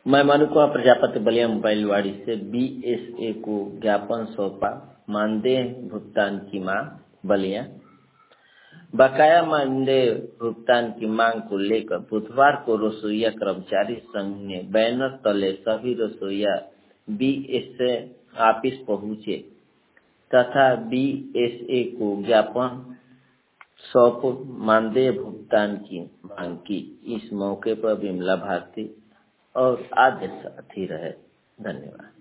मैं मनुकुआ प्रजापति बलिया मोबाइलवाड़ी से बीएसए को ज्ञापन सौंपा। मानदेय भुगतान की मांग बलिया। बकाया मानदेय भुगतान की मांग को लेकर बुधवार को रसोईया कर्मचारी संघ ने बैनर तले सभी रसोईया बीएसए ऑफिस पहुंचे तथा बीएसए को ज्ञापन सौंप मानदेय भुगतान की मांग की। इस मौके पर विमला भारती और आदि साथी रहे। धन्यवाद।